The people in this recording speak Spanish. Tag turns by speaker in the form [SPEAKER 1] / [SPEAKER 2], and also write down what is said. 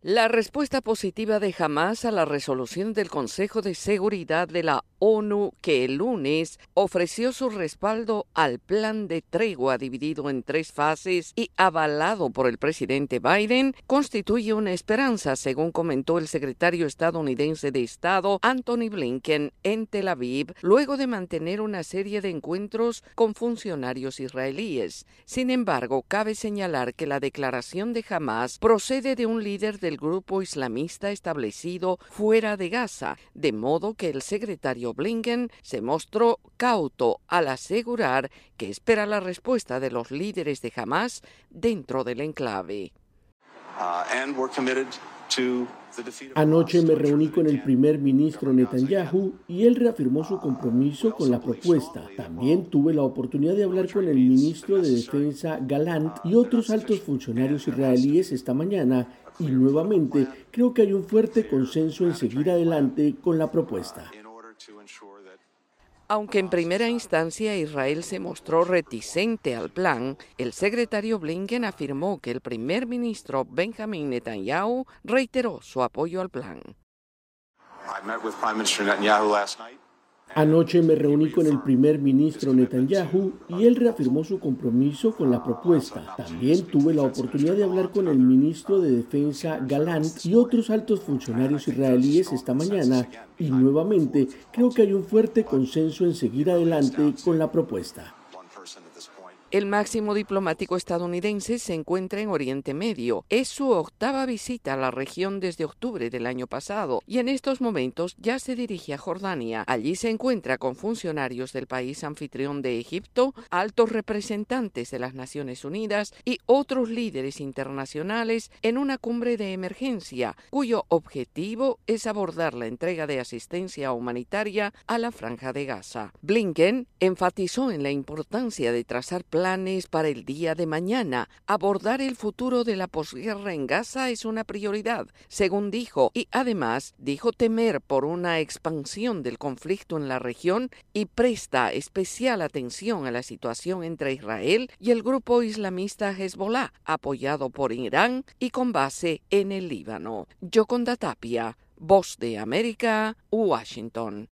[SPEAKER 1] La respuesta positiva de Hamás a la resolución del Consejo de Seguridad de la ONU, que el lunes ofreció su respaldo al plan de tregua dividido en 3 fases y avalado por el presidente Biden, constituye una esperanza, según comentó el secretario estadounidense de Estado Antony Blinken en Tel Aviv, luego de mantener una serie de encuentros con funcionarios israelíes. Sin embargo, cabe señalar que la declaración de Hamás procede de un líder del grupo islamista establecido fuera de Gaza, de modo que el secretario Blinken se mostró cauto al asegurar que espera la respuesta de los líderes de Hamás dentro del enclave.
[SPEAKER 2] Anoche me reuní con el primer ministro Netanyahu y él reafirmó su compromiso con la propuesta. También tuve la oportunidad de hablar con el ministro de Defensa Gallant y otros altos funcionarios israelíes esta mañana y nuevamente creo que hay un fuerte consenso en seguir adelante con la propuesta.
[SPEAKER 1] Aunque en primera instancia Israel se mostró reticente al plan, el secretario Blinken afirmó que el primer ministro Benjamin Netanyahu reiteró su apoyo al plan.
[SPEAKER 2] Anoche me reuní con el primer ministro Netanyahu y él reafirmó su compromiso con la propuesta. También tuve la oportunidad de hablar con el ministro de Defensa Gallant y otros altos funcionarios israelíes esta mañana y nuevamente creo que hay un fuerte consenso en seguir adelante con la propuesta.
[SPEAKER 1] El máximo diplomático estadounidense se encuentra en Oriente Medio. Es su 8ª visita a la región desde octubre del año pasado y en estos momentos ya se dirige a Jordania. Allí se encuentra con funcionarios del país anfitrión de Egipto, altos representantes de las Naciones Unidas y otros líderes internacionales en una cumbre de emergencia, cuyo objetivo es abordar la entrega de asistencia humanitaria a la Franja de Gaza. Blinken enfatizó en la importancia de trazar planes para el día de mañana. Abordar el futuro de la posguerra en Gaza es una prioridad, según dijo, y además dijo temer por una expansión del conflicto en la región y presta especial atención a la situación entre Israel y el grupo islamista Hezbollah, apoyado por Irán y con base en el Líbano. Yoconda Tapia, Voz de América, Washington.